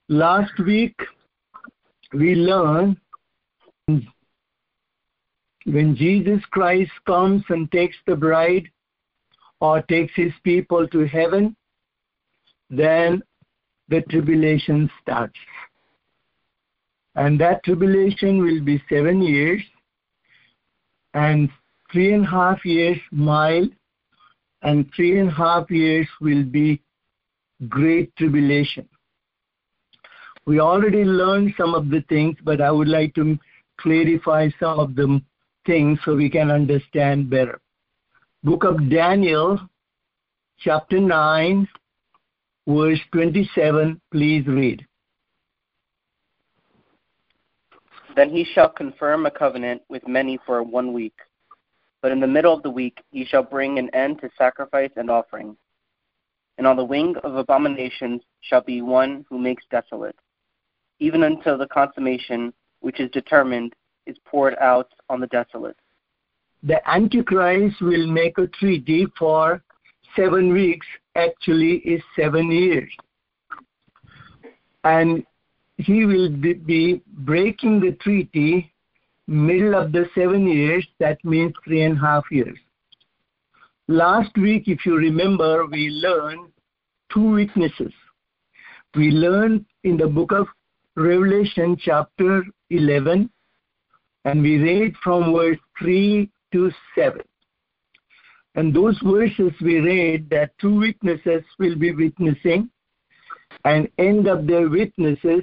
Last week, we learned when Jesus Christ comes and takes the bride or takes his people to heaven, then the tribulation starts. And that tribulation will be 7 years, and 3.5 years mild, and 3.5 years will be great tribulation. We already learned some of the things, but I would like to clarify some of the things so we can understand better. Book of Daniel, chapter 9, verse 27, please read. Then he shall confirm a covenant with many for 1 week. But in the middle of the week he shall bring an end to sacrifice and offering. And on the wing of abominations shall be one who makes desolate, even until the consummation which is determined is poured out on the desolate. The Antichrist will make a treaty for 7 weeks, actually is 7 years. And he will be breaking the treaty middle of the 7 years, that means 3.5 years. Last week, if you remember, we learned 2 witnesses. We learned in the book of Revelation chapter 11, and we read from verse 3 to 7. And those verses we read that 2 witnesses will be witnessing, and end of their witnesses,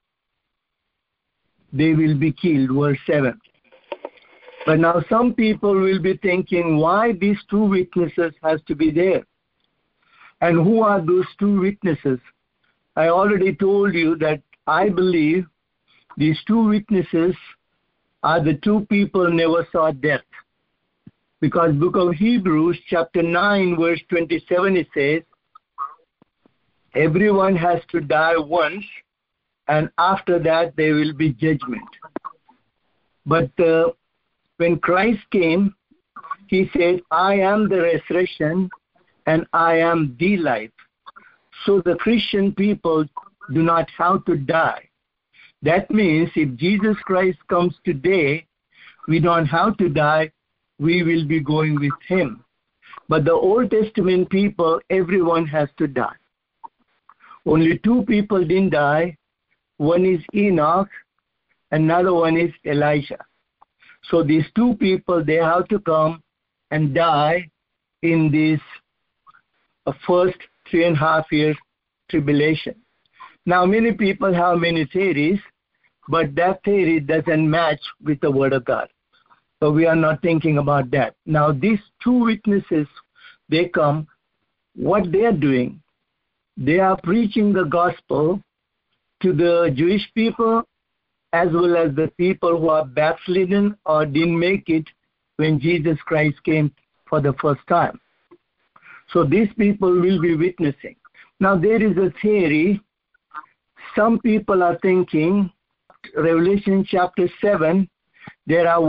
they will be killed, verse 7. But now some people will be thinking, why these 2 witnesses has to be there? And who are those 2 witnesses? I already told you that I believe these 2 witnesses are the 2 people never saw death. Because book of Hebrews, chapter 9, verse 27, it says, everyone has to die once, and after that there will be judgment. But when Christ came, he said, I am the resurrection and I am the life. So the Christian people do not have to die. That means if Jesus Christ comes today, we don't have to die, we will be going with him. But the Old Testament people, everyone has to die. Only 2 people didn't die. One is Enoch, another one is Elijah. So these 2 people, they have to come and die in this first 3.5 years tribulation. Now many people have many theories, but that theory doesn't match with the Word of God. So we are not thinking about that. Now these 2 witnesses, they come, what they are doing, they are preaching the gospel to the Jewish people as well as the people who are backslidden or didn't make it when Jesus Christ came for the first time. So these people will be witnessing. Now there is a theory. Some people are thinking, Revelation chapter 7, there are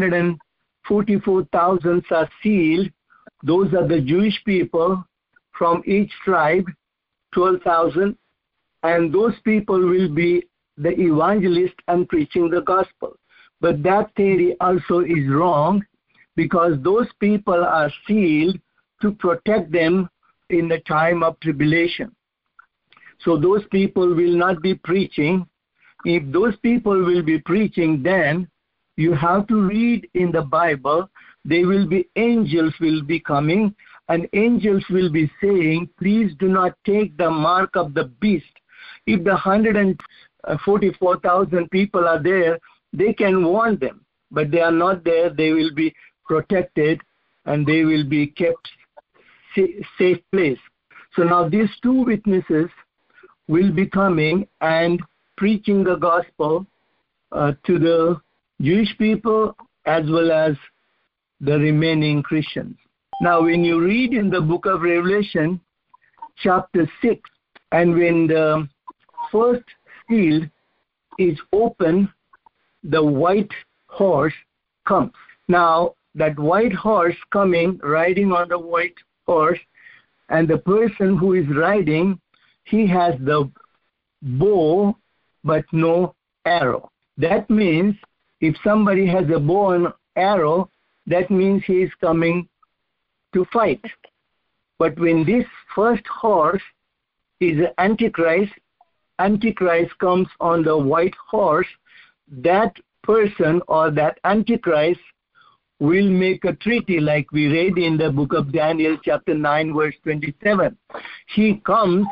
144,000 are sealed. Those are the Jewish people from each tribe, 12,000. And those people will be the evangelist and preaching the gospel. But that theory also is wrong, because those people are sealed to protect them in the time of tribulation. So those people will not be preaching. If those people will be preaching, then you have to read in the Bible, there will be angels will be coming, and angels will be saying, please do not take the mark of the beast. If the 144,000 people are there, they can warn them. But they are not there. They will be protected and they will be kept safe place. So now these 2 witnesses will be coming and preaching the gospel to the Jewish people as well as the remaining Christians. Now when you read in the book of Revelation, chapter 6, and when the first seal is open, the white horse comes. Now, that white horse coming, riding on the white horse, and the person who is riding, he has the bow but no arrow. That means if somebody has a bow and arrow, that means he is coming to fight. But when this first horse is Antichrist, Antichrist comes on the white horse, that person or that Antichrist will make a treaty like we read in the book of Daniel chapter 9 verse 27. He comes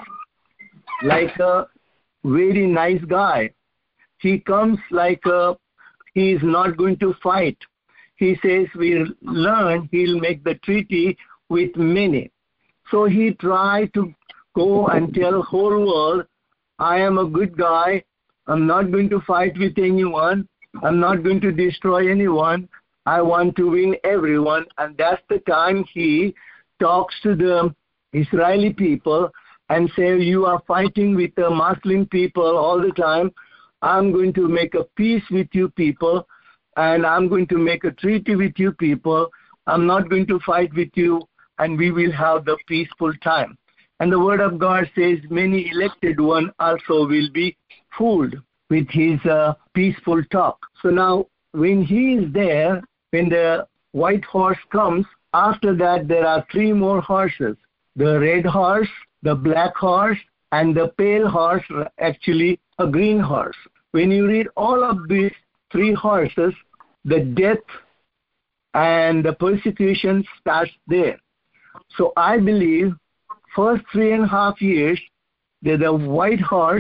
like a very nice guy. He comes like he is not going to fight. He says we'll learn, he'll make the treaty with many. So he tried to go and tell the whole world, I am a good guy. I'm not going to fight with anyone. I'm not going to destroy anyone. I want to win everyone. And that's the time he talks to the Israeli people and say, you are fighting with the Muslim people all the time. I'm going to make a peace with you people, and I'm going to make a treaty with you people. I'm not going to fight with you, and we will have the peaceful time. And the word of God says many elected one also will be fooled with his peaceful talk. So now when he is there, when the white horse comes, after that there are three more horses. The red horse, the black horse, and the pale horse, actually a green horse. When you read all of these three horses, the death and the persecution starts there. So I believe first 3.5 years, the white horse,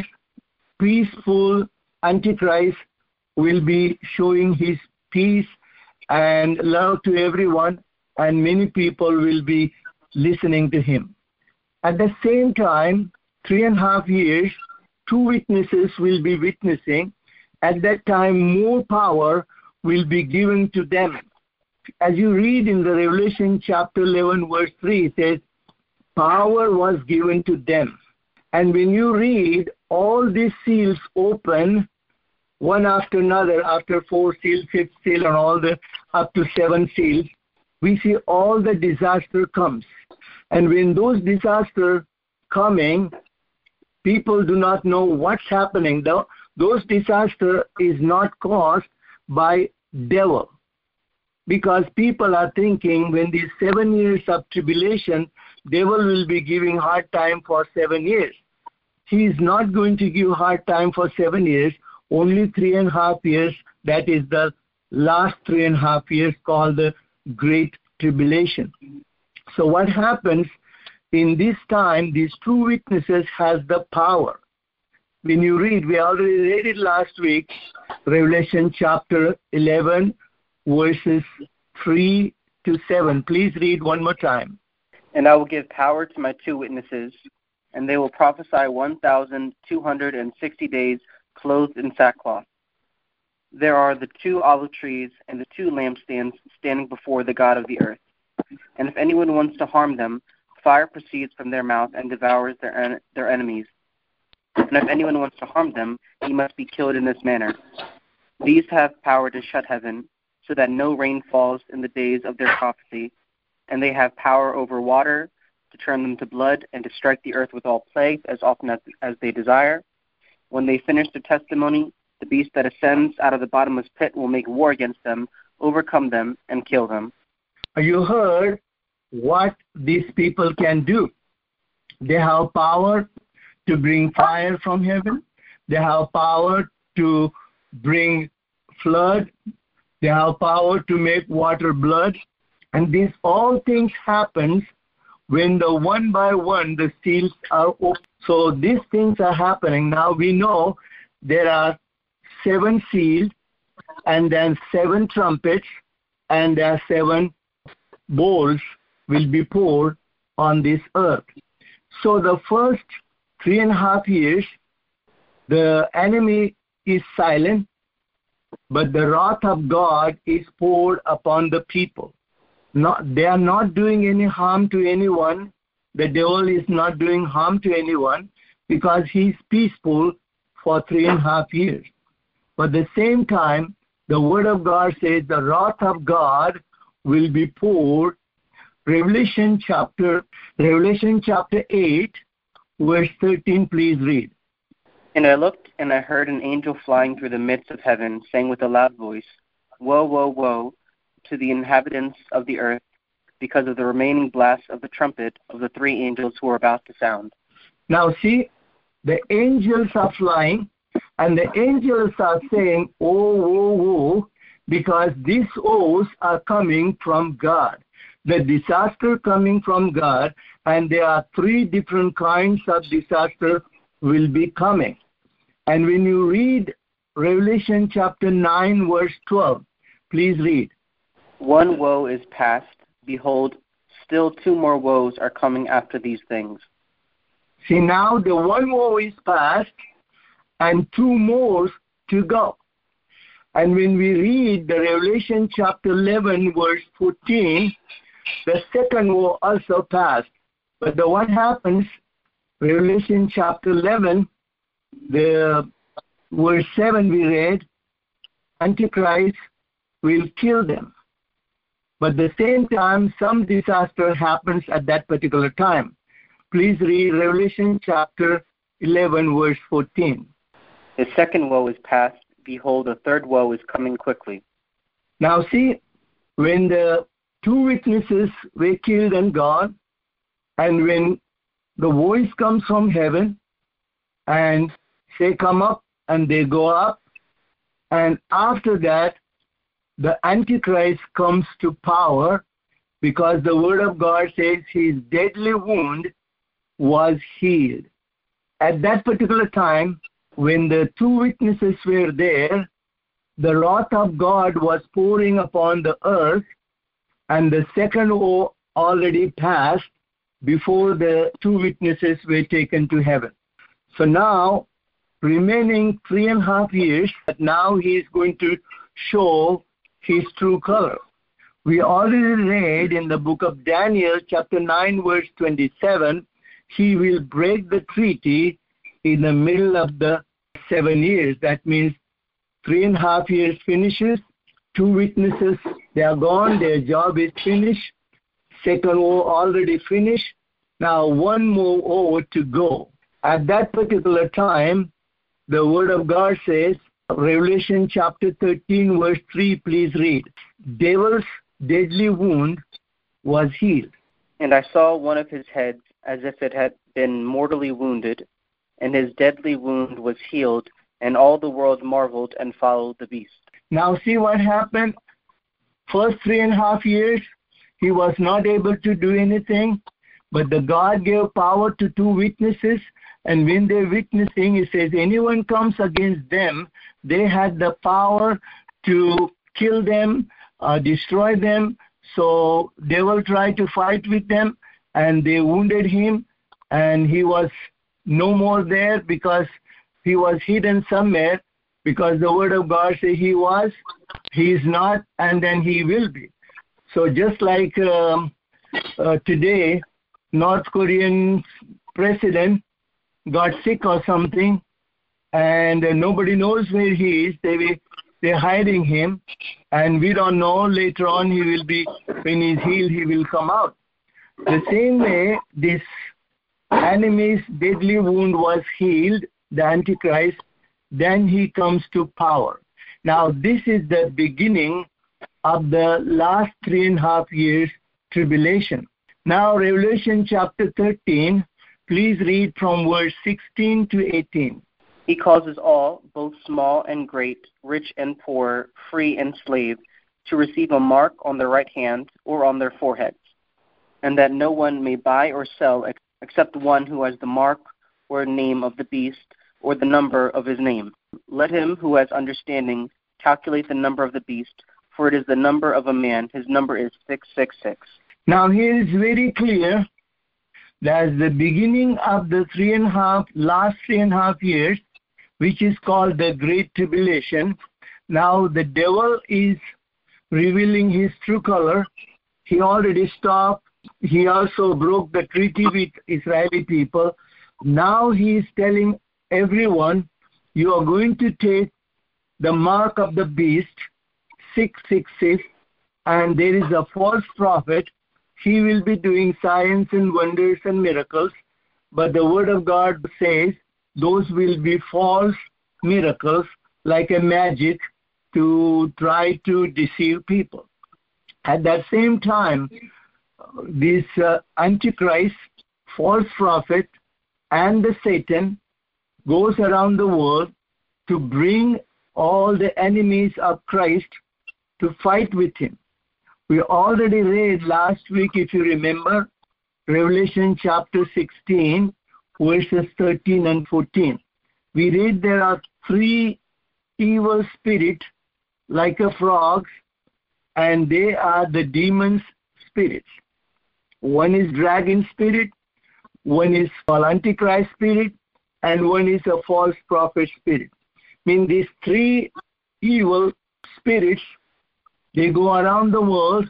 peaceful Antichrist, will be showing his peace and love to everyone, and many people will be listening to him. At the same time, 3.5 years, two witnesses will be witnessing. At that time, more power will be given to them. As you read in the Revelation chapter 11, verse 3, it says, power was given to them. And when you read all these seals open, one after another, after 4 seals, 5th seal, and all the up to 7 seals, we see all the disaster comes. And when those disasters coming, people do not know what's happening. Those disaster is not caused by devil. Because people are thinking when these 7 years of tribulation, devil will be giving hard time for 7 years. He is not going to give hard time for 7 years, only 3.5 years. That is the last 3.5 years called the Great Tribulation. So what happens in this time, these two witnesses has the power. When you read, we already read it last week, Revelation chapter 11, verses 3 to 7. Please read one more time. And I will give power to my two witnesses, and they will prophesy 1,260 days clothed in sackcloth. There are the 2 olive trees and the 2 lampstands standing before the God of the earth. And if anyone wants to harm them, fire proceeds from their mouth and devours their enemies. And if anyone wants to harm them, he must be killed in this manner. These have power to shut heaven, so that no rain falls in the days of their prophecy. And they have power over water, to turn them to blood, and to strike the earth with all plagues as often as they desire. When they finish their testimony, the beast that ascends out of the bottomless pit will make war against them, overcome them, and kill them. You heard what these people can do. They have power to bring fire from heaven. They have power to bring flood. They have power to make water blood. And these all things happens when the one by one the seals are open. So these things are happening. Now we know there are 7 seals, and then 7 trumpets, and there are 7 bowls will be poured on this earth. So the first 3.5 years, the enemy is silent, but the wrath of God is poured upon the people. They are not doing any harm to anyone. The devil is not doing harm to anyone because he's peaceful for 3.5 years. But at the same time, the word of God says the wrath of God will be poured. Revelation chapter 8, verse 13, please read. And I looked, and I heard an angel flying through the midst of heaven, saying with a loud voice, Woe, woe, woe to the inhabitants of the earth, because of the remaining blast of the trumpet of the three angels who are about to sound. Now see, the angels are flying, and the angels are saying, oh, woe, woe, because these woes are coming from God. The disaster coming from God, and there are three different kinds of disaster will be coming. And when you read Revelation chapter 9, verse 12, please read. One woe is past. Behold, still two more woes are coming after these things. See, now the one woe is past, and two more to go. And when we read the Revelation chapter 11, verse 14, the second woe also passed. But what happens, Revelation chapter 11, the verse 7 we read, Antichrist will kill them. But at the same time, some disaster happens at that particular time. Please read Revelation chapter 11, verse 14. The second woe is past. Behold, the third woe is coming quickly. Now see, when the two witnesses were killed and gone, and when the voice comes from heaven, and they come up and they go up, and after that, the Antichrist comes to power, because the Word of God says his deadly wound was healed. At that particular time, when the two witnesses were there, the wrath of God was pouring upon the earth, and the second woe already passed before the two witnesses were taken to heaven. So now, remaining 3.5 years, now he is going to show his true color. We already read in the book of Daniel, chapter 9, verse 27, he will break the treaty in the middle of the 7 years. That means 3.5 years finishes, two witnesses, they are gone, their job is finished. Second woe already finished. Now one more woe to go. At that particular time, the Word of God says, Revelation chapter 13, verse 3, please read. Devil's deadly wound was healed. And I saw one of his heads as if it had been mortally wounded, and his deadly wound was healed, and all the world marveled and followed the beast. Now see what happened. First 3.5 years, he was not able to do anything, but the God gave power to two witnesses, and when they're witnessing, it says anyone comes against them, they had the power to kill them, destroy them. So they will try to fight with them, and they wounded him, and he was no more there because he was hidden somewhere, because the Word of God says he was, he is not, and then he will be. So just like today, North Korean president got sick or something, and nobody knows where he is. They're hiding him, and we don't know. Later on, he will be, when he's healed, he will come out. The same way, this enemy's deadly wound was healed, the Antichrist, then he comes to power. Now, this is the beginning of the last 3.5 years tribulation. Now, Revelation chapter 13, please read from verse 16 to 18. He causes all, both small and great, rich and poor, free and slave, to receive a mark on their right hand or on their foreheads, and that no one may buy or sell except one who has the mark or name of the beast or the number of his name. Let him who has understanding calculate the number of the beast, for it is the number of a man. His number is 666. Now here is very clear that the beginning of the last 3.5 years, which is called the Great Tribulation, now the devil is revealing his true color. He already stopped. He also broke the treaty with Israeli people. Now he is telling everyone, you are going to take the mark of the beast, 666, and there is a false prophet. He will be doing signs and wonders and miracles. But the Word of God says those will be false miracles like a magic to try to deceive people. At that same time, this Antichrist, false prophet, and the Satan goes around the world to bring all the enemies of Christ to fight with him. We already read last week, if you remember, Revelation chapter 16, verses 13 and 14. We read there are 3 evil spirits like a frogs, and they are the demons' spirits. One is dragon spirit, one is Antichrist spirit, and one is a false prophet spirit. I mean, these 3 evil spirits, they go around the world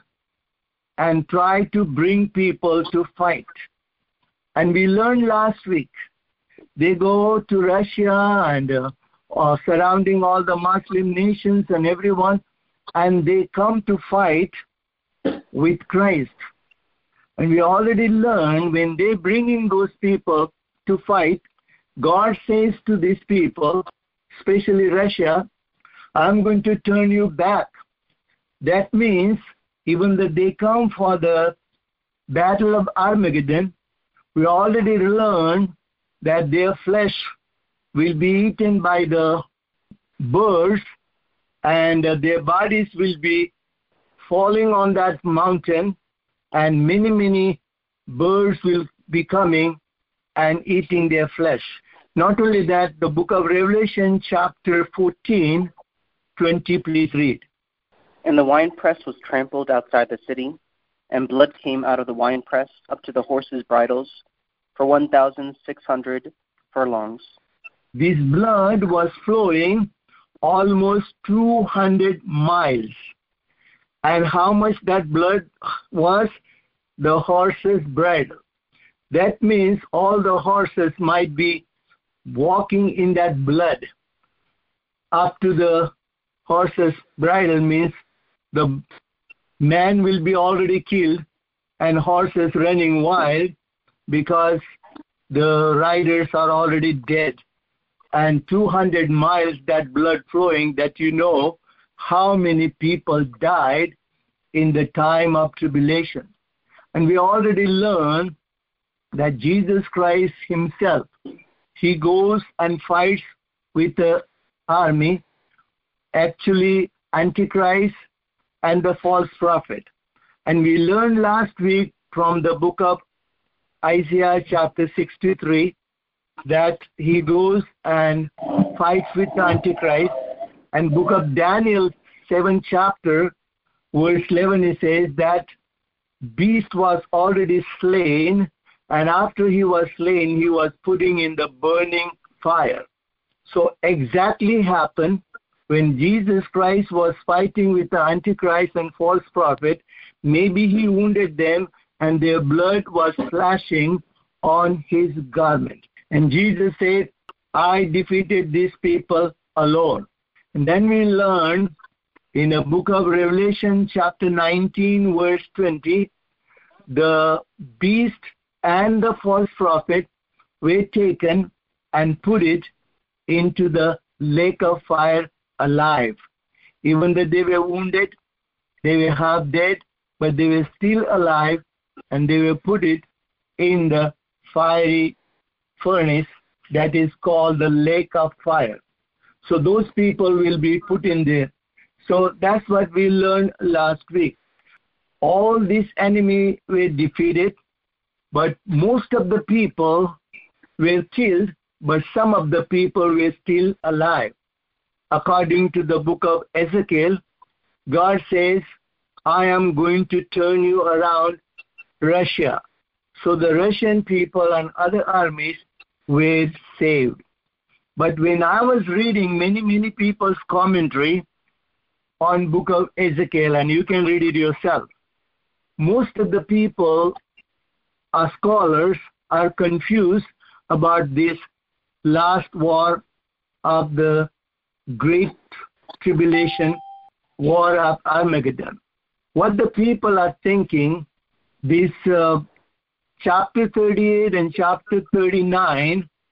and try to bring people to fight. And we learned last week, they go to Russia and surrounding all the Muslim nations and everyone, and they come to fight with Christ. And we already learned when they bring in those people to fight, God says to these people, especially Russia, I'm going to turn you back. That means even though they come for the battle of Armageddon, we already learned that their flesh will be eaten by the birds, and their bodies will be falling on that mountain, and many, many birds will be coming and eating their flesh. Not only that, the book of Revelation chapter 14, 20, please read. And the winepress was trampled outside the city, and blood came out of the winepress up to the horses' bridles for 1,600 furlongs. This blood was flowing almost 200 miles. And how much that blood was? The horse's bridle. That means all the horses might be walking in that blood. Up to the horse's bridle means the man will be already killed and horses running wild because the riders are already dead. And 200 miles, that blood flowing, that you know how many people died in the time of tribulation. And we already learned that Jesus Christ himself, he goes and fights with the army, actually Antichrist and the false prophet. And we learned last week from the book of Isaiah chapter 63 that he goes and fights with the Antichrist. And book of Daniel 7th chapter, verse 11, it says that beast was already slain, and after he was slain, he was putting in the burning fire. So exactly happened when Jesus Christ was fighting with the Antichrist and false prophet. Maybe he wounded them and their blood was splashing on his garment. And Jesus said, I defeated these people alone. And then we learn in the book of Revelation chapter 19 verse 20, the beast and the false prophet were taken and put it into the lake of fire alive. Even though they were wounded, they were half dead, but they were still alive, and they were put it in the fiery furnace that is called the lake of fire. So those people will be put in there. So that's what we learned last week. All these enemies were defeated, but most of the people were killed, but some of the people were still alive. According to the book of Ezekiel, God says, I am going to turn you around Russia. So the Russian people and other armies were saved. But when I was reading many people's commentary on book of Ezekiel, and you can read it yourself, most of the people, scholars, are confused about this last war of the Great Tribulation, war of Armageddon. What the people are thinking, this chapter 38 and chapter 39,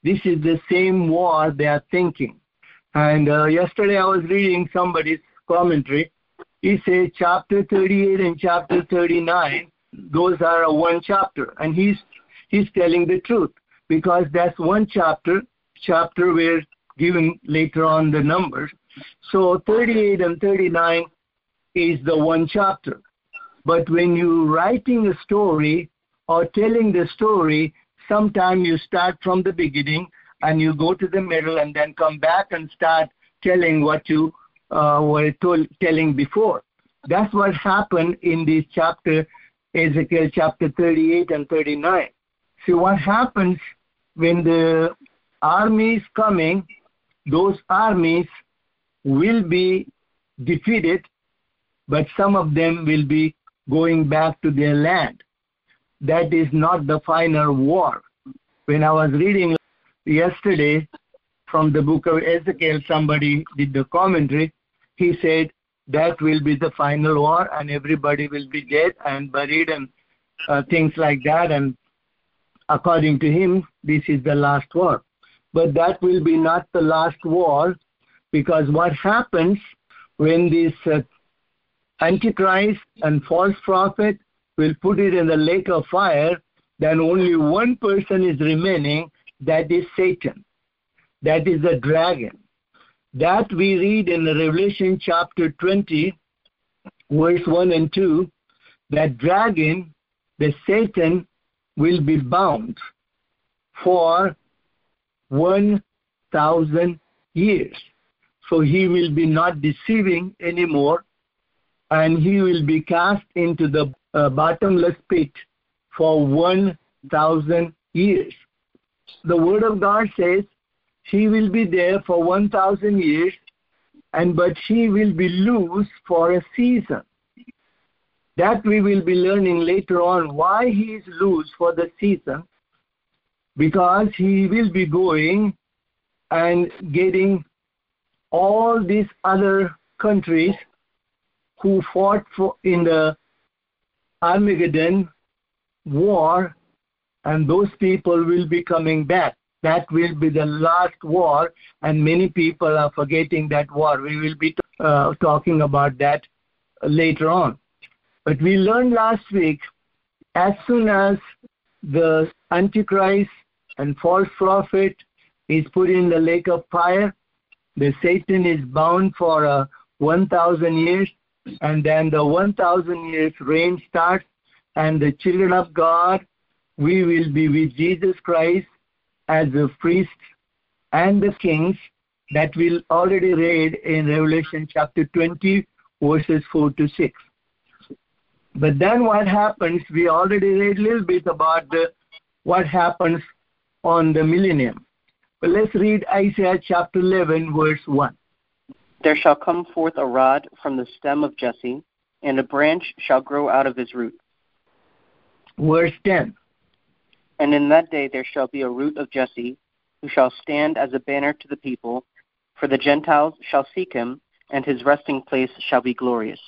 this is the same war they are thinking. And yesterday I was reading somebody's commentary. He said chapter 38 and chapter 39, those are one chapter. And he's telling the truth, because that's one chapter we're given later on the numbers. So 38 and 39 is the one chapter. But when you're writing a story or telling the story, sometimes you start from the beginning and you go to the middle and then come back and start telling what you were telling before. That's what happened in this chapter, Ezekiel chapter 38 and 39. See, what happens when the army is coming, those armies will be defeated, but some of them will be going back to their land. That is not the final war. When I was reading yesterday from the book of Ezekiel, somebody did the commentary. He said that will be the final war and everybody will be dead and buried and things like that. And according to him, this is the last war. But that will be not the last war, because what happens when this Antichrist and false prophet will put it in the lake of fire, then only one person is remaining, that is Satan. That is the dragon. That we read in Revelation chapter 20, verse 1 and 2, that dragon, the Satan, will be bound for 1,000 years. So he will be not deceiving anymore, and he will be cast into the bottomless pit for 1,000 years. The Word of God says he will be there for 1,000 years, but he will be loose for a season. That we will be learning later on why he is loose for the season, because he will be going and getting all these other countries who fought in the Armageddon war, and those people will be coming back. That will be the last war, and many people are forgetting that war. We will be talking about that later on. But we learned last week, as soon as the Antichrist and false prophet is put in the lake of fire, the Satan is bound for 1,000 years, and then the 1,000 years reign starts, and the children of God, we will be with Jesus Christ as the priests and the kings, that we'll already read in Revelation chapter 20, verses 4 to 6. But then what happens, we already read a little bit about what happens on the millennium. But let's read Isaiah chapter 11, verse 1. There shall come forth a rod from the stem of Jesse, and a branch shall grow out of his root. Verse 10. And in that day there shall be a root of Jesse, who shall stand as a banner to the people, for the Gentiles shall seek him, and his resting place shall be glorious.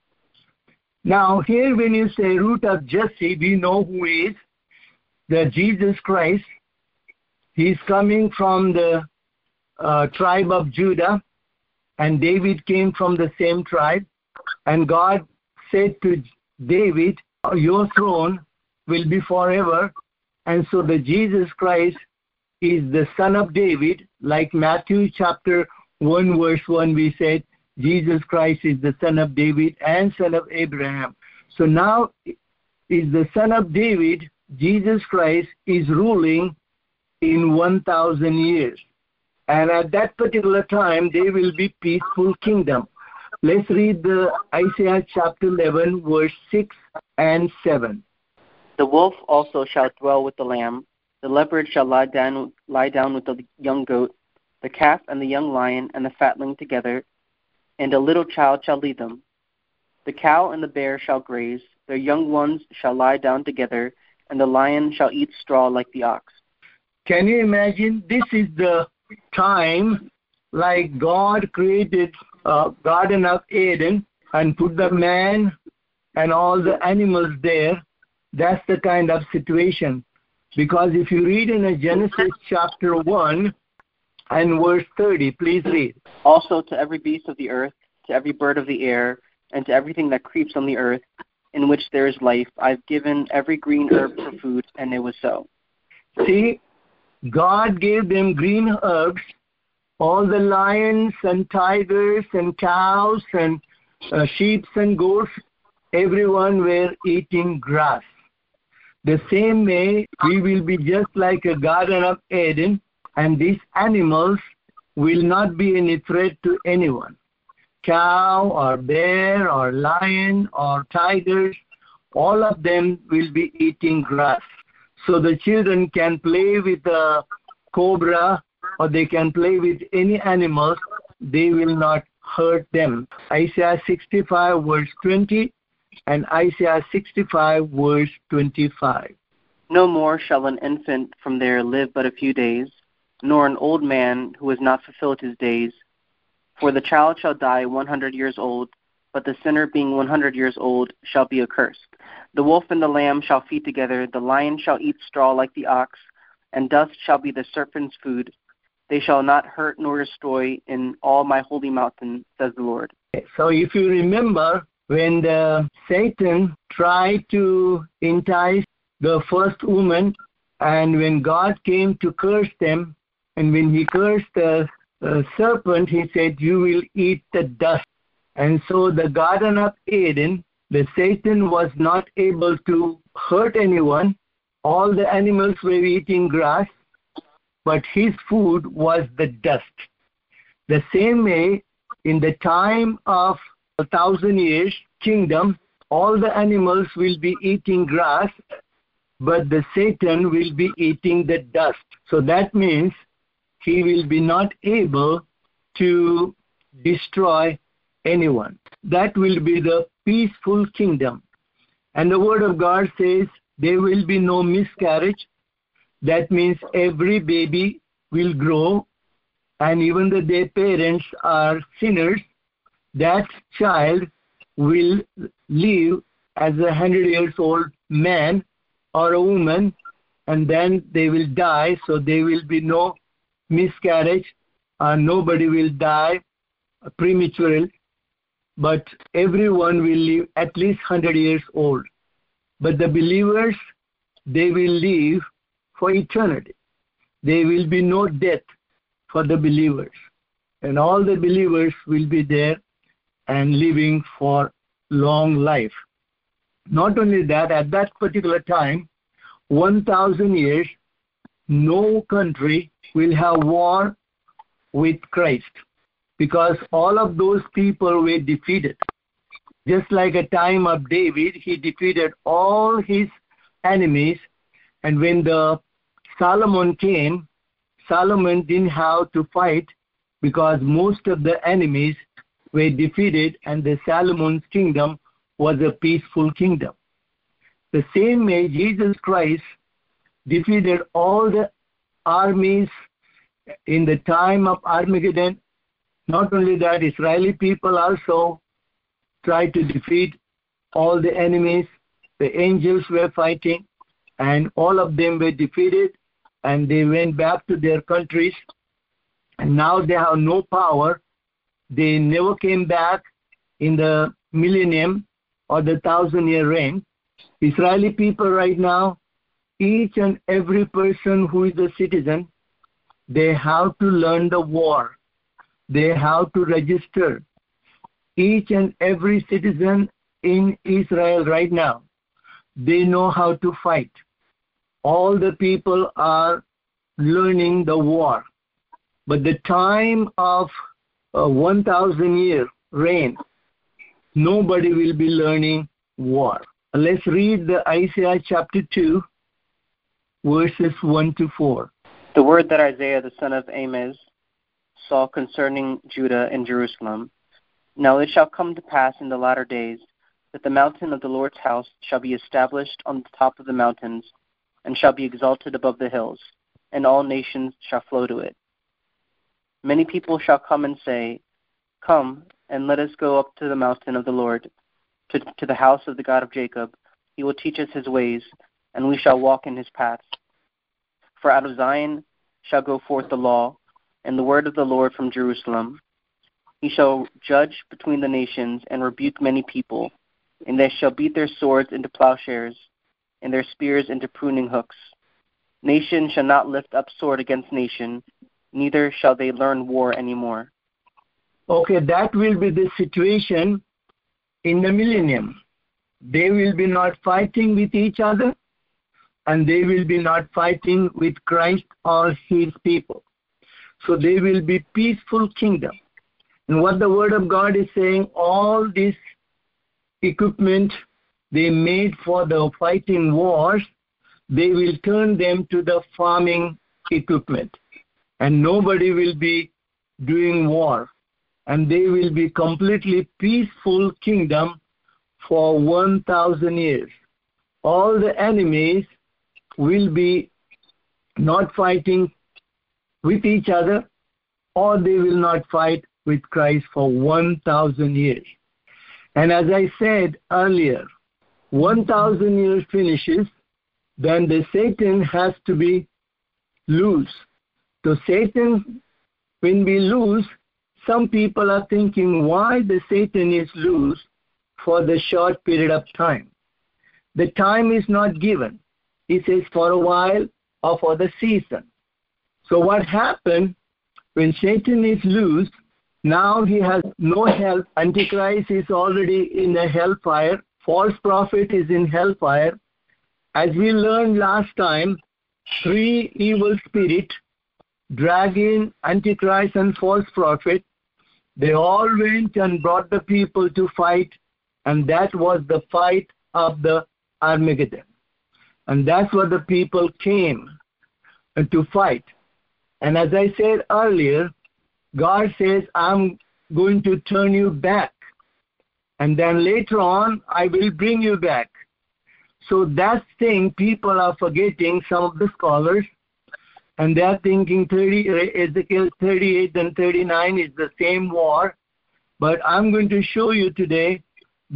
Now here when you say root of Jesse, we know who is the Jesus Christ. He's coming from the tribe of Judah, and David came from the same tribe. And God said to David, your throne will be forever. And so the Jesus Christ is the son of David. Like Matthew chapter 1 verse 1, we said Jesus Christ is the son of David and son of Abraham. So now is the son of David, Jesus Christ, is ruling in 1,000 years. And at that particular time, there will be peaceful kingdom. Let's read the Isaiah chapter 11, verse 6 and 7. The wolf also shall dwell with the lamb. The leopard shall lie down with the young goat, the calf and the young lion and the fatling together, and a little child shall lead them. The cow and the bear shall graze, their young ones shall lie down together, and the lion shall eat straw like the ox. Can you imagine? This is the time like God created Garden of Eden and put the man and all the animals there. That's the kind of situation. Because if you read in Genesis chapter 1 and verse 30, please read. Also to every beast of the earth, to every bird of the air, and to everything that creeps on the earth, in which there is life, I've given every green herb for food, and it was so. See, God gave them green herbs. All the lions and tigers and cows and sheep and goats, everyone were eating grass. The same way, we will be just like a Garden of Eden, and these animals will not be any threat to anyone. Cow or bear or lion or tigers, all of them will be eating grass. So the children can play with a cobra or they can play with any animals. They will not hurt them. Isaiah 65 verse 20 and Isaiah 65 verse 25. No more shall an infant from there live but a few days, nor an old man who has not fulfilled his days. For the child shall die 100 years old, but the sinner being 100 years old shall be accursed. The wolf and the lamb shall feed together, the lion shall eat straw like the ox, and dust shall be the serpent's food. They shall not hurt nor destroy in all my holy mountain, says the Lord. So if you remember, when Satan tried to entice the first woman, and when God came to curse them, and when he cursed the serpent, he said, you will eat the dust. And so the Garden of Eden, the Satan was not able to hurt anyone. All the animals were eating grass, but his food was the dust. The same way, in the time of 1,000 years kingdom, all the animals will be eating grass, but the Satan will be eating the dust. So that means he will be not able to destroy anyone. That will be the peaceful kingdom. And the word of God says there will be no miscarriage. That means every baby will grow, and even though their parents are sinners, that child will live as 100 years old man or a woman, and then they will die, so there will be no miscarriage, nobody will die prematurely, but everyone will live at least 100 years old. But the believers, they will live for eternity. There will be no death for the believers. And all the believers will be there and living for long life. Not only that, at that particular time, 1,000 years, no country will have war with Christ, because all of those people were defeated. Just like a time of David, he defeated all his enemies, and when the Solomon came, Solomon didn't have to fight because most of the enemies were defeated, and the Solomon's kingdom was a peaceful kingdom. The same way Jesus Christ defeated all the armies in the time of Armageddon. Not only that, Israeli people also tried to defeat all the enemies. The angels were fighting, and all of them were defeated, and they went back to their countries, and now they have no power. They never came back in the millennium or the 1,000-year reign. Israeli people right now, each and every person who is a citizen, they have to learn the war. They have to register. Each and every citizen in Israel right now, they know how to fight. All the people are learning the war. But the time of 1,000-year reign, nobody will be learning war. Let's read the Isaiah chapter 2, verses 1 to 4. The word that Isaiah the son of Amoz saw concerning Judah and Jerusalem. Now it shall come to pass in the latter days that the mountain of the Lord's house shall be established on the top of the mountains, and shall be exalted above the hills, and all nations shall flow to it. Many people shall come and say, Come, and let us go up to the mountain of the Lord, to the house of the God of Jacob. He will teach us his ways, and we shall walk in his paths. For out of Zion shall go forth the law, and the word of the Lord from Jerusalem. He shall judge between the nations, and rebuke many people, and they shall beat their swords into plowshares, and their spears into pruning hooks. Nation shall not lift up sword against nation, neither shall they learn war any more. Okay, that will be the situation in the millennium. They will be not fighting with each other, and they will be not fighting with Christ or his people. So they will be peaceful kingdom. And what the word of God is saying, all this equipment they made for the fighting wars, they will turn them to the farming equipment. And nobody will be doing war. And they will be completely peaceful kingdom for 1,000 years. All the enemies will be not fighting with each other, or they will not fight with Christ for 1,000 years. And as I said earlier, 1,000 years finishes, then the Satan has to be loose. So Satan, when we lose, some people are thinking why the Satan is loose for the short period of time. The time is not given. He says for a while or for the season. So what happened when Satan is loose, now he has no help. Antichrist is already in the hellfire. False prophet is in hellfire. As we learned last time, 3 evil spirits, dragon, Antichrist, and false prophet, they all went and brought the people to fight, and that was the fight of the Armageddon. And that's what the people came to fight. And as I said earlier, God says, I'm going to turn you back. And then later on, I will bring you back. So that thing people are forgetting, some of the scholars, and they're thinking Ezekiel 38 and 39 is the same war. But I'm going to show you today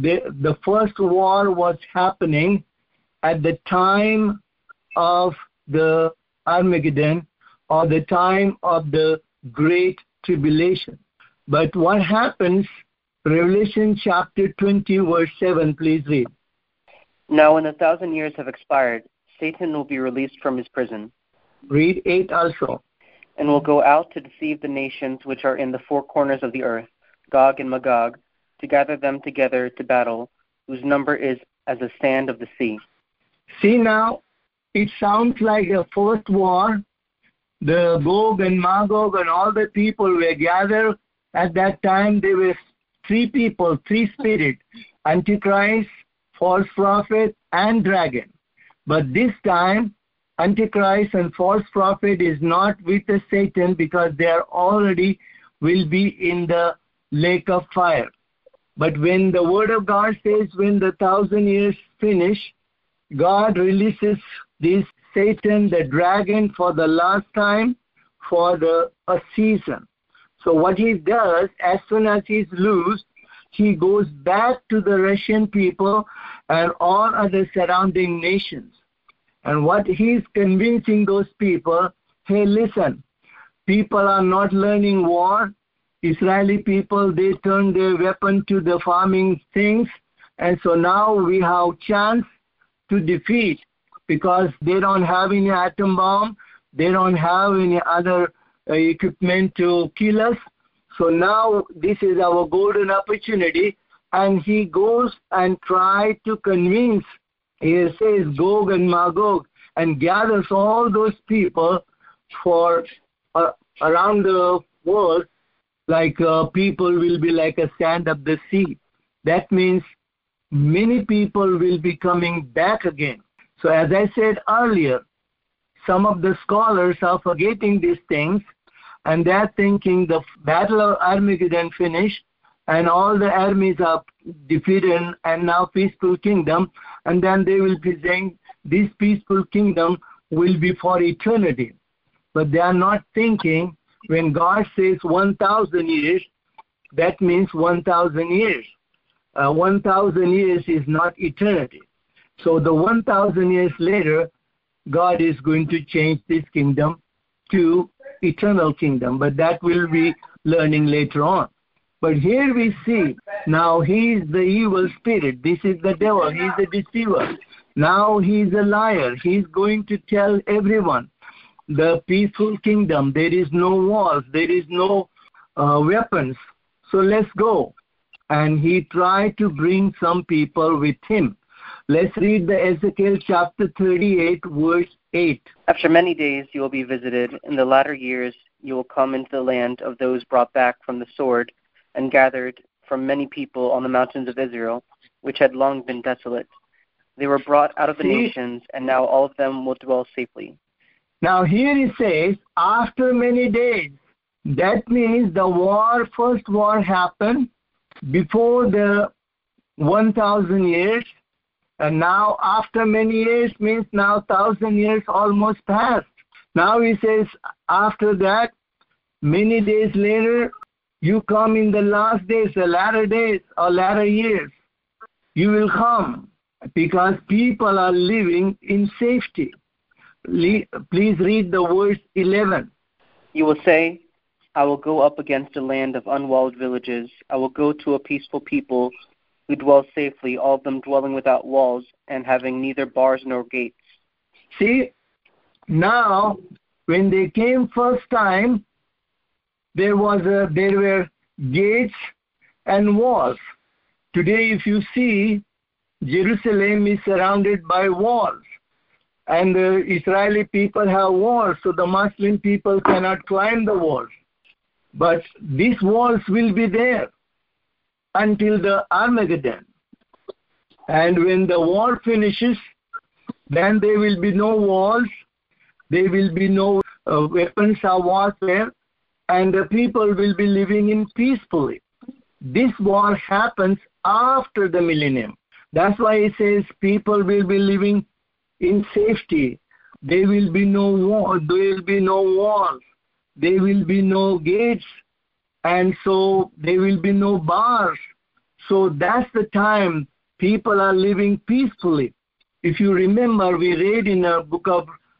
the first war was happening at the time of the Armageddon, or the time of the Great Tribulation. But what happens, Revelation chapter 20, verse 7, please read. Now when 1,000 years have expired, Satan will be released from his prison. Read 8 also. And will go out to deceive the nations which are in the 4 corners of the earth, Gog and Magog, to gather them together to battle, whose number is as the sand of the sea. See now, it sounds like a first war. The Gog and Magog and all the people were gathered at that time. There were 3 people, 3 spirits, Antichrist, false prophet, and dragon. But this time, Antichrist and false prophet is not with the Satan, because they are already will be in the lake of fire. But when the word of God says when the 1,000 years finish, God releases this Satan, the dragon, for the last time for a season. So what he does, as soon as he's loose, he goes back to the Russian people and all other surrounding nations. And what he's convincing those people, hey, listen, people are not learning war. Israeli people, they turn their weapon to the farming things. And so now we have chance to defeat, because they don't have any atom bomb. They don't have any other equipment to kill us. So now this is our golden opportunity. And he goes and tries to convince, he says, Gog and Magog, and gathers all those people for around the world, like people will be like a sand of the sea. That means many people will be coming back again. So as I said earlier, some of the scholars are forgetting these things, and they're thinking the battle of Armageddon finished, and all the armies are defeated, and now peaceful kingdom, and then they will be saying this peaceful kingdom will be for eternity. But they are not thinking when God says 1,000 years, that means 1,000 years. 1,000 years is not eternity. So the 1,000 years later, God is going to change this kingdom to eternal kingdom, but that we'll be learning later on. But here we see, now he is the evil spirit. This is the devil. He's the deceiver. Now he's a liar. He's going to tell everyone the peaceful kingdom. There is no wars. There is no weapons. So let's go. And he tried to bring some people with him. Let's read the Ezekiel chapter 38, verse 8. After many days you will be visited. In the latter years you will come into the land of those brought back from the sword and gathered from many people on the mountains of Israel, which had long been desolate. They were brought out of the nations, and now all of them will dwell safely. Now here he says, after many days. That means the first war happened before the 1,000 years. And now after many years means now 1,000 years almost passed. Now he says, after that, many days later, you come in the last days, the latter days or latter years. You will come because people are living in safety. Please read the verse 11. You will say, I will go up against a land of unwalled villages. I will go to a peaceful people who dwell safely, all of them dwelling without walls and having neither bars nor gates. See, now when they came first time, there were gates and walls. Today, if you see, Jerusalem is surrounded by walls. And the Israeli people have walls, so the Muslim people cannot climb the walls. But these walls will be there until the Armageddon. And when the war finishes, then there will be no walls, there will be no weapons of warfare, and the people will be living in peacefully. This war happens after the millennium. That's why it says people will be living in safety. There will be no war, there will be no walls, there will be no gates, and so there will be no bars. So that's the time people are living peacefully. If you remember, we read in the book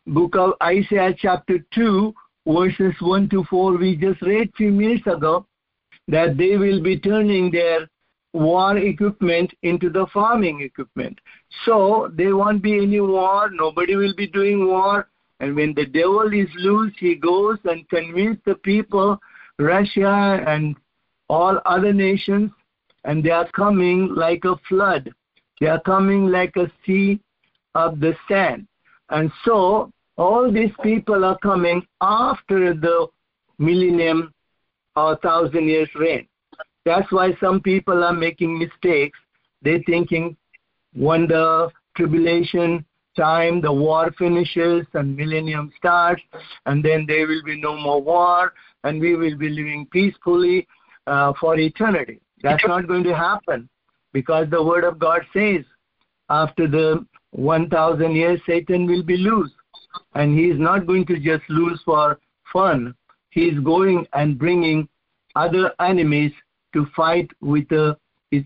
of Isaiah chapter 2, verses 1 to 4, we just read a few minutes ago, that they will be turning their war equipment into the farming equipment. So there won't be any war, nobody will be doing war, and when the devil is loose, he goes and convinces the people, Russia and all other nations, and they are coming like a flood. They are coming like a sea of the sand. And so all these people are coming after the millennium or 1,000 years reign. That's why some people are making mistakes. They're thinking when the tribulation time, the war finishes and millennium starts, and then there will be no more war, and we will be living peacefully for eternity. That's not going to happen, because the Word of God says after the 1,000 years, Satan will be loose. And he is not going to just lose for fun. He is going and bringing other enemies to fight with the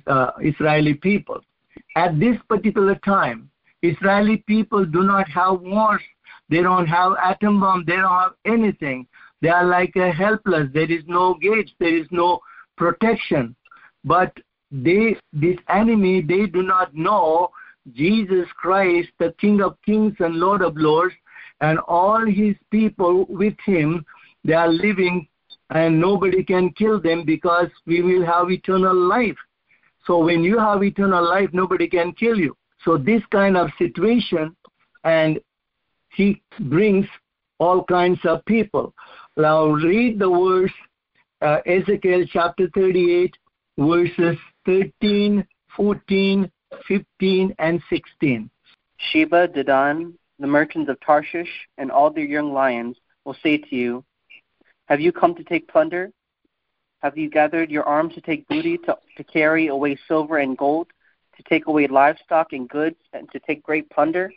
Israeli people. At this particular time, Israeli people do not have wars. They don't have atom bomb. They don't have anything. They are like helpless. There is no gates. There is no protection. But this enemy, they do not know Jesus Christ, the King of Kings and Lord of Lords, and all his people with him. They are living, and nobody can kill them, because we will have eternal life. So when you have eternal life, nobody can kill you. So this kind of situation, and he brings all kinds of people. Now read the verse, Ezekiel chapter 38, verses 13, 14, 15, and 16. Sheba, Dedan, the merchants of Tarshish, and all their young lions will say to you, have you come to take plunder? Have you gathered your arms to take booty, to carry away silver and gold, to take away livestock and goods, and to take great plunder?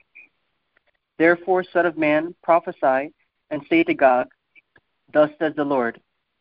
Therefore, Son of man, prophesy, and say to Gog, thus says the Lord,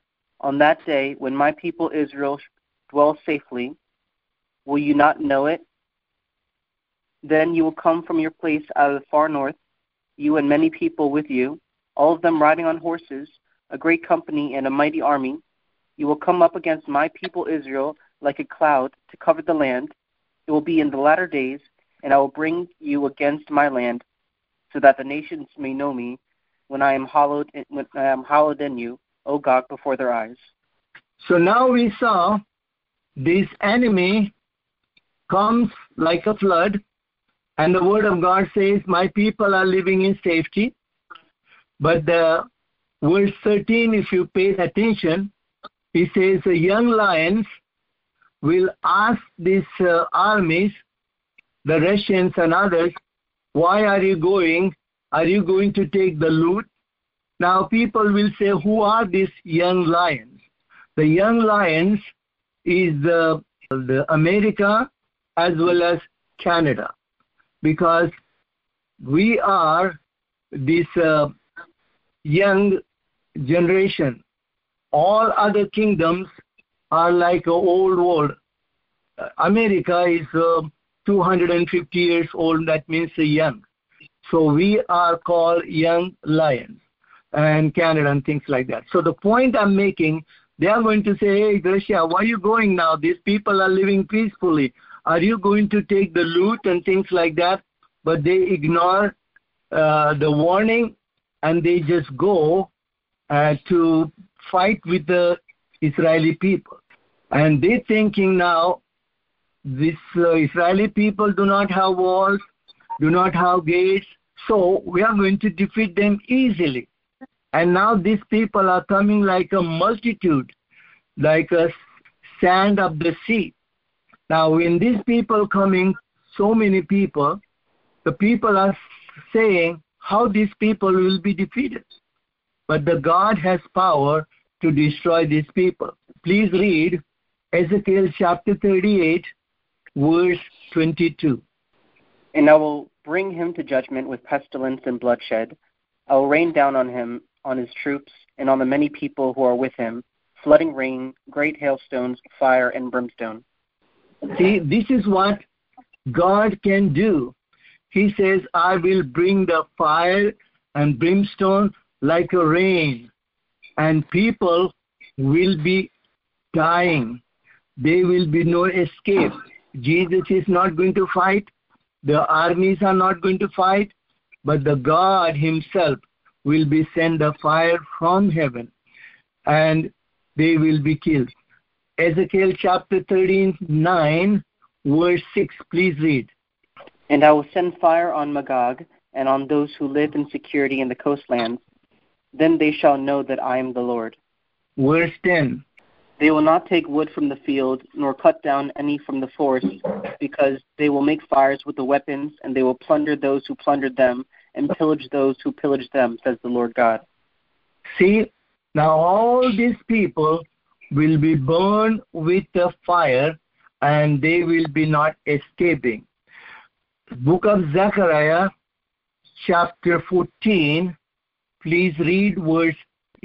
on that day when my people Israel dwell safely, will you not know it? Then you will come from your place out of the far north, you and many people with you, all of them riding on horses, a great company and a mighty army. You will come up against my people Israel like a cloud to cover the land. It will be in the latter days, and I will bring you against my land, so that the nations may know me when I am hallowed in you, O God, before their eyes. So now we saw this enemy comes like a flood, and the word of God says, my people are living in safety. But the verse 13, if you pay attention, he says the young lions will ask these armies, the Russians and others, why are you going? Are you going to take the loot? Now people will say, who are these young lions? The young lions is the America as well as Canada, because we are this young generation. All other kingdoms are like old world. America is 250 years old, that means young. So we are called young lions, and Canada and things like that. So the point I'm making, they are going to say, hey, Russia, why are you going now? These people are living peacefully. Are you going to take the loot and things like that? But they ignore the warning, and they just go to fight with the Israeli people. And they're thinking now, these Israeli people do not have walls, do not have gates, so we are going to defeat them easily. And now these people are coming like a multitude, like a sand of the sea. Now when these people coming, so many people, the people are saying how these people will be defeated. But the God has power to destroy these people. Please read Ezekiel chapter 38, verse 22. And I will bring him to judgment with pestilence and bloodshed. I will rain down on him, on his troops, and on the many people who are with him, flooding rain, great hailstones, fire, and brimstone. See, this is what God can do. He says, I will bring the fire and brimstone like a rain, and people will be dying. There will be no escape. Jesus is not going to fight. The armies are not going to fight, but the God himself will be send the fire from heaven, and they will be killed. Ezekiel chapter 39, verse 6. Please read. And I will send fire on Magog and on those who live in security in the coastlands. Then they shall know that I am the Lord. Verse 10. They will not take wood from the field, nor cut down any from the forest, because they will make fires with the weapons, and they will plunder those who plundered them, and pillage those who pillaged them, says the Lord God. See, now all these people will be burned with the fire, and they will be not escaping. Book of Zechariah, chapter 14, please read verse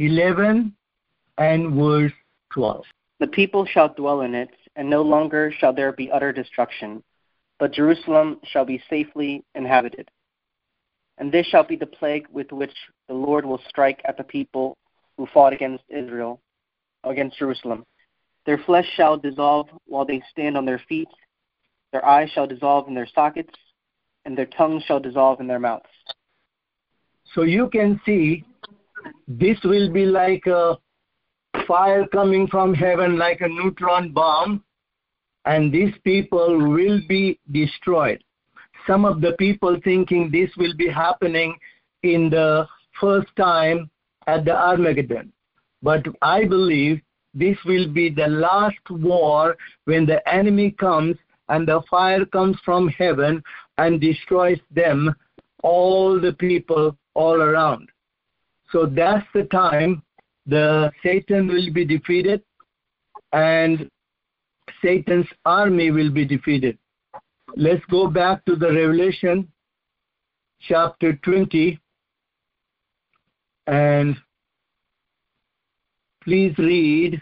11 and verse 12. The people shall dwell in it, and no longer shall there be utter destruction, but Jerusalem shall be safely inhabited. And this shall be the plague with which the Lord will strike at the people who fought against Israel, against Jerusalem. Their flesh shall dissolve while they stand on their feet, their eyes shall dissolve in their sockets, and their tongues shall dissolve in their mouths. So you can see this will be like a fire coming from heaven, like a neutron bomb, and these people will be destroyed. Some of the people thinking this will be happening in the first time at the Armageddon. But I believe this will be the last war when the enemy comes and the fire comes from heaven and destroys them, all the people all around. So that's the time the Satan will be defeated and Satan's army will be defeated. Let's go back to the Revelation chapter 20 and please read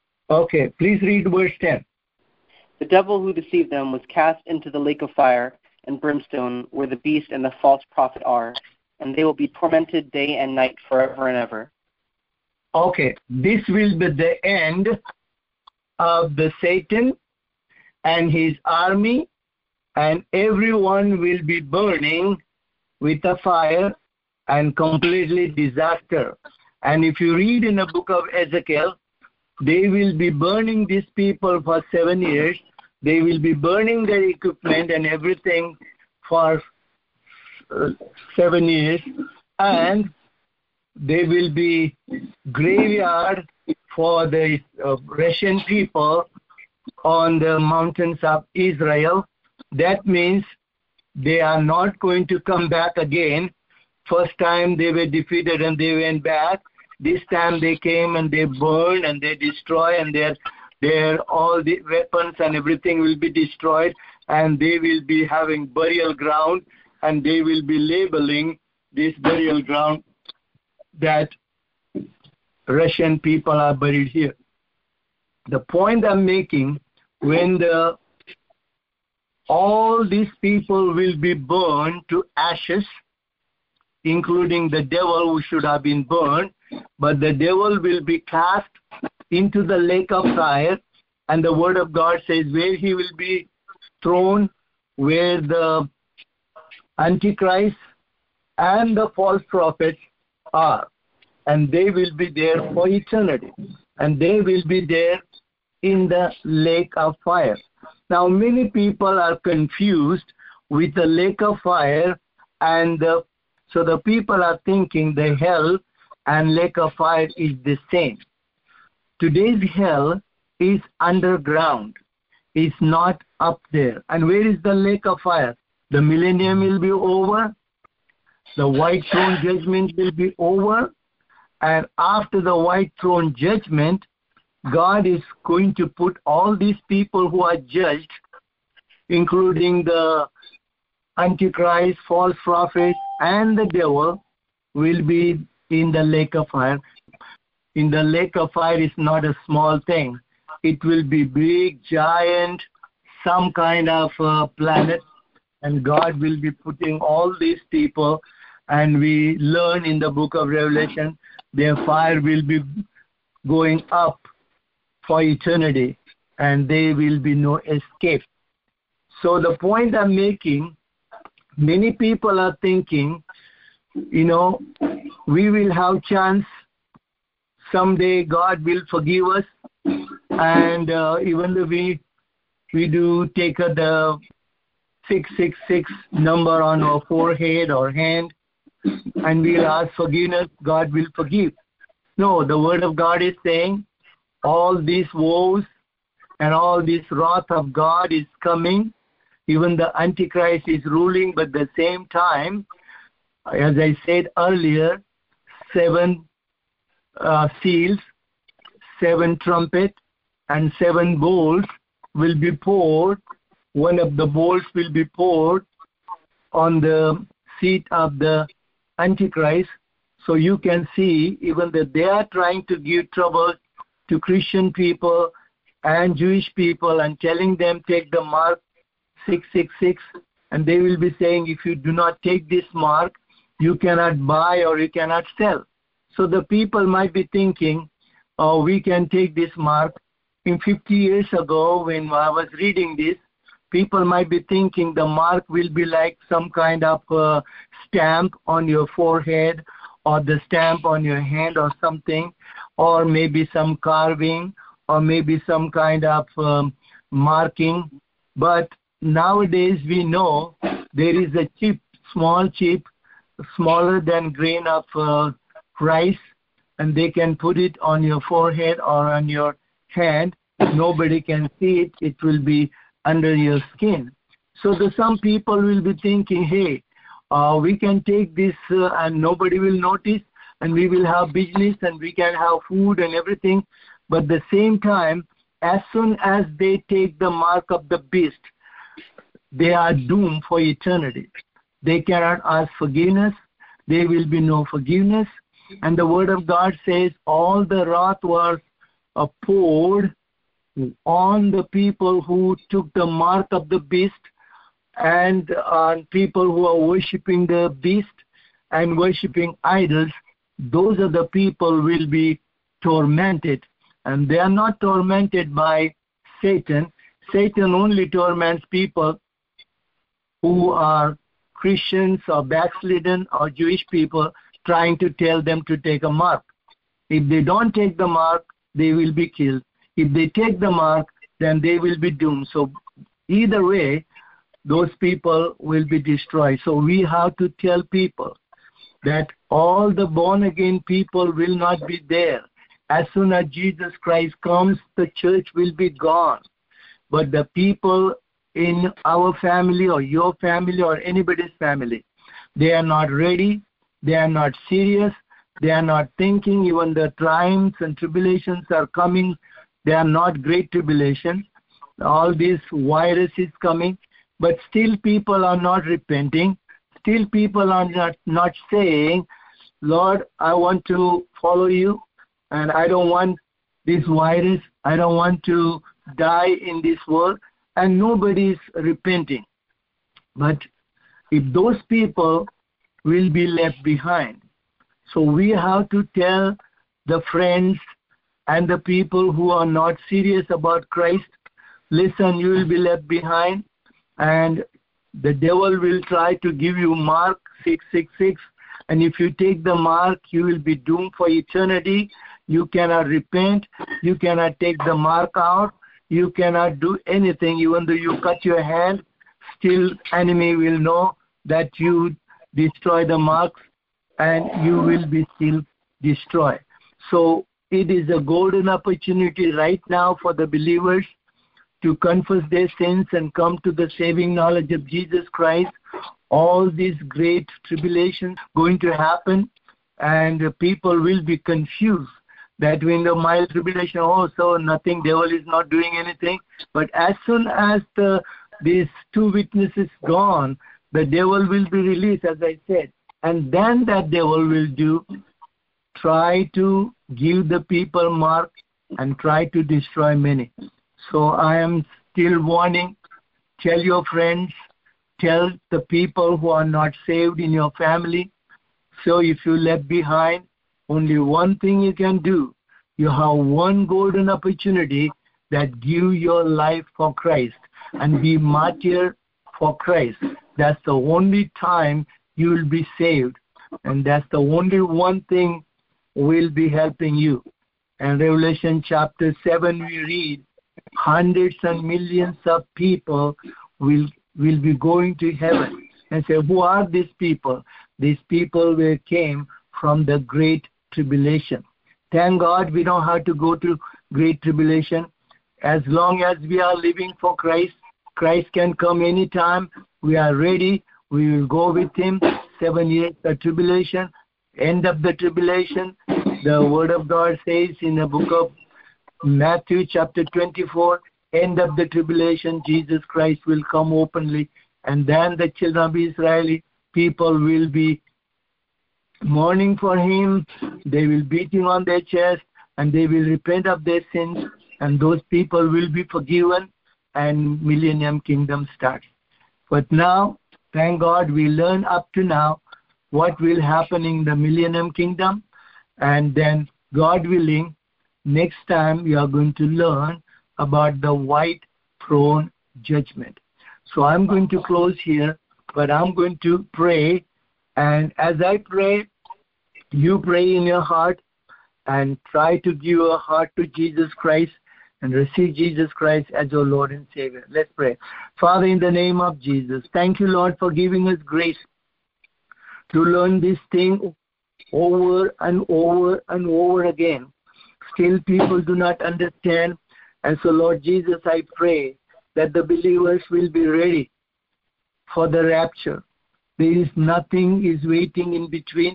verse 10. The devil who deceived them was cast into the lake of fire, and brimstone, where the beast and the false prophet are, and they will be tormented day and night forever and ever. Okay, this will be the end of the Satan and his army, and everyone will be burning with a fire and completely disaster. And if you read in the book of Ezekiel, they will be burning these people for 7 years. They will be burning their equipment and everything for 7 years, and they will be graveyard for the Russian people on the mountains of Israel. That means they are not going to come back again. First time they were defeated and they went back. This time they came and they burned and they destroy, and their all the weapons and everything will be destroyed, and they will be having burial ground, and they will be labeling this burial ground that Russian people are buried here. The point I'm making, when all these people will be burned to ashes, including the devil who should have been burned, but the devil will be cast into the lake of fire, and the word of God says where he will be thrown, where the Antichrist and the false prophets are, and they will be there for eternity, and they will be there in the lake of fire. Now, many people are confused with the lake of fire, and so the people are thinking the hell and lake of fire is the same. Today's hell is underground. It's not up there. And where is the lake of fire? The millennium will be over. The white throne judgment will be over. And after the white throne judgment, God is going to put all these people who are judged, including the Antichrist, false prophet, and the devil, will be in the lake of fire. In the lake of fire is not a small thing. It will be big, giant, some kind of planet, and God will be putting all these people, and we learn in the book of Revelation, their fire will be going up for eternity, and there will be no escape. So the point I'm making, many people are thinking, we will have chance. Someday God will forgive us, and even though we do take the 666 number on our forehead or hand, and we'll ask forgiveness, God will forgive. No, the word of God is saying all these woes and all this wrath of God is coming. Even the Antichrist is ruling, but at the same time, as I said earlier, 7 seals, 7 trumpets, and 7 bowls will be poured. One of the bowls will be poured on the seat of the Antichrist. So you can see, even that they are trying to give trouble to Christian people and Jewish people and telling them take the mark 666, and they will be saying if you do not take this mark, you cannot buy or you cannot sell. So the people might be thinking, oh, we can take this mark. In 50 years ago, when I was reading this, people might be thinking the mark will be like some kind of stamp on your forehead, or the stamp on your hand or something, or maybe some carving, or maybe some kind of marking. But nowadays we know there is a chip, small chip, smaller than grain of rice, and they can put it on your forehead or on your hand. Nobody can see it. It will be under your skin. So some people will be thinking, hey, we can take this and nobody will notice, and we will have business and we can have food and everything. But at the same time, as soon as they take the mark of the beast, they are doomed for eternity. They cannot ask forgiveness. There will be no forgiveness. And the word of God says all the wrath was poured on the people who took the mark of the beast, and on people who are worshiping the beast and worshiping idols, those are the people will be tormented. And they are not tormented by Satan. Satan only torments people who are Christians or backslidden or Jewish people, trying to tell them to take a mark. If they don't take the mark, they will be killed. If they take the mark, then they will be doomed. So either way, those people will be destroyed. So we have to tell people that all the born-again people will not be there. As soon as Jesus Christ comes, the church will be gone. But the people in our family or your family or anybody's family, they are not ready, they are not serious, they are not thinking. Even the triumphs and tribulations are coming. They are not great tribulations. All this virus is coming, but still people are not repenting. Still people are not saying, Lord, I want to follow you, and I don't want this virus. I don't want to die in this world. And nobody is repenting. But if those people will be left behind, so we have to tell the friends and the people who are not serious about Christ, listen, you will be left behind, and the devil will try to give you Mark 666, and if you take the mark, you will be doomed for eternity. You cannot repent. You cannot take the mark out. You cannot do anything. Even though you cut your hand, still enemy will know that you destroy the marks, and you will be still destroyed. So it is a golden opportunity right now for the believers to confess their sins and come to the saving knowledge of Jesus Christ. All these great tribulations going to happen, and people will be confused that in the mild tribulation, so nothing, devil is not doing anything. But as soon as these two witnesses gone, the devil will be released, as I said. And then that devil will try to give the people mark and try to destroy many. So I am still warning, tell your friends, tell the people who are not saved in your family. So if you left behind, only one thing you can do. You have one golden opportunity, that give your life for Christ and be martyr for Christ. That's the only time you will be saved. And that's the only one thing will be helping you. And Revelation chapter 7 we read, hundreds and millions of people will be going to heaven. And say, who are these people? These people came from the great tribulation. Thank God we don't have to go to great tribulation. As long as we are living for Christ, Christ can come anytime. We are ready. We will go with him. 7 years of tribulation, end of the tribulation. The word of God says in the book of Matthew chapter 24, end of the tribulation, Jesus Christ will come openly. And then the children of Israel, people will be mourning for him. They will beat him on their chest, and they will repent of their sins, and those people will be forgiven, and millennium kingdom starts. But now, thank God, we learn up to now what will happen in the millennium kingdom, and then, God willing, next time we are going to learn about the white throne judgment. So I'm going to close here, but I'm going to pray. And as I pray, you pray in your heart and try to give your heart to Jesus Christ and receive Jesus Christ as your Lord and Savior. Let's pray. Father, in the name of Jesus, thank you, Lord, for giving us grace to learn this thing over and over and over again. Still, people do not understand. And so, Lord Jesus, I pray that the believers will be ready for the rapture. There is nothing is waiting in between.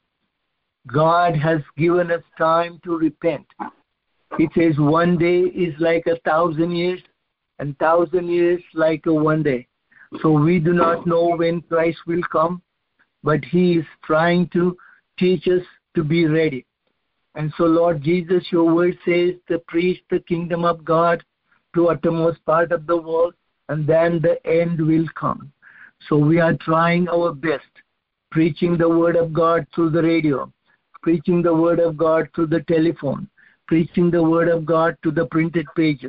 God has given us time to repent. It says 1 day is like 1,000 years, and 1,000 years like a 1 day. So we do not know when Christ will come, but he is trying to teach us to be ready. And so, Lord Jesus, your word says to preach the kingdom of God to uttermost part of the world, and then the end will come. So we are trying our best, preaching the word of God through the radio, preaching the word of God through the telephone, preaching the word of God to the printed pages,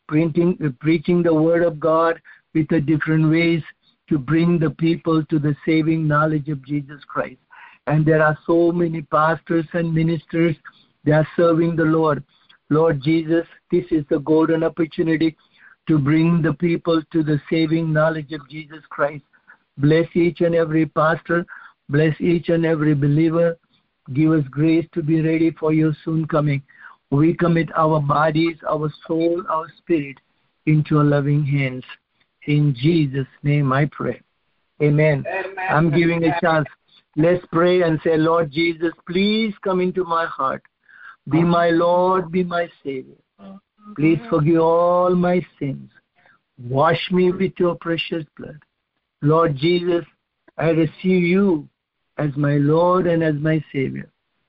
preaching the word of God with the different ways to bring the people to the saving knowledge of Jesus Christ. And there are so many pastors and ministers, they are serving the Lord. Lord Jesus, this is the golden opportunity to bring the people to the saving knowledge of Jesus Christ. Bless each and every pastor. Bless each and every believer. Give us grace to be ready for your soon coming. We commit our bodies, our soul, our spirit into your loving hands. In Jesus' name I pray. Amen. I'm giving a chance. Let's pray and say, Lord Jesus, please come into my heart. Be my Lord, be my Savior. Please forgive all my sins. Wash me with your precious blood. Lord Jesus, I receive you as my Lord and as my Savior.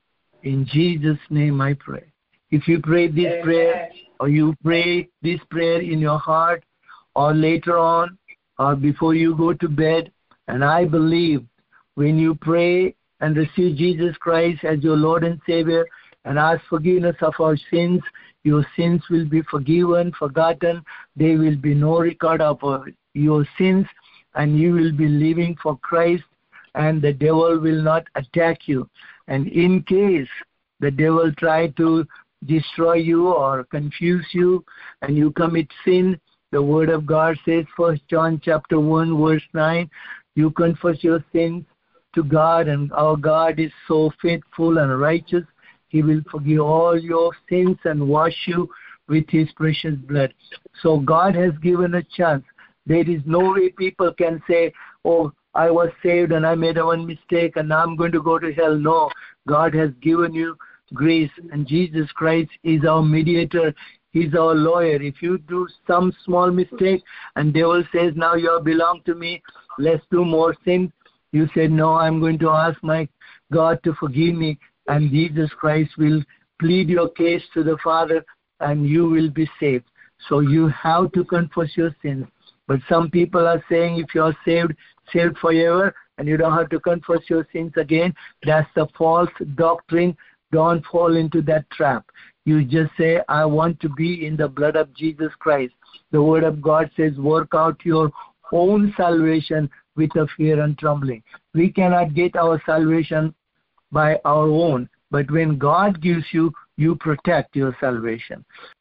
In Jesus' name I pray. If you pray this prayer, or you pray this prayer in your heart, or later on, or before you go to bed, and I believe when you pray and receive Jesus Christ as your Lord and Savior and ask forgiveness of our sins, your sins will be forgiven, forgotten. There will be no record of your sins, and you will be living for Christ, and the devil will not attack you. And in case the devil try to destroy you or confuse you and you commit sin, the word of God says, 1 John chapter 1 verse 9, you confess your sins to God, and our God is so faithful and righteous. He will forgive all your sins and wash you with his precious blood. So God has given a chance. There is no way people can say, oh, I was saved and I made one mistake and now I'm going to go to hell. No, God has given you grace, and Jesus Christ is our mediator. He's our lawyer. If you do some small mistake and devil says, now you belong to me, let's do more sin, you said, no, I'm going to ask my God to forgive me, and Jesus Christ will plead your case to the Father and you will be saved. So you have to confess your sins. But some people are saying if you are saved forever and you don't have to confess your sins again. That's the false doctrine. Don't fall into that trap. You just say, I want to be in the blood of Jesus Christ. The word of God says, work out your own salvation with a fear and trembling. We cannot get our salvation by our own. But when God gives you, you protect your salvation.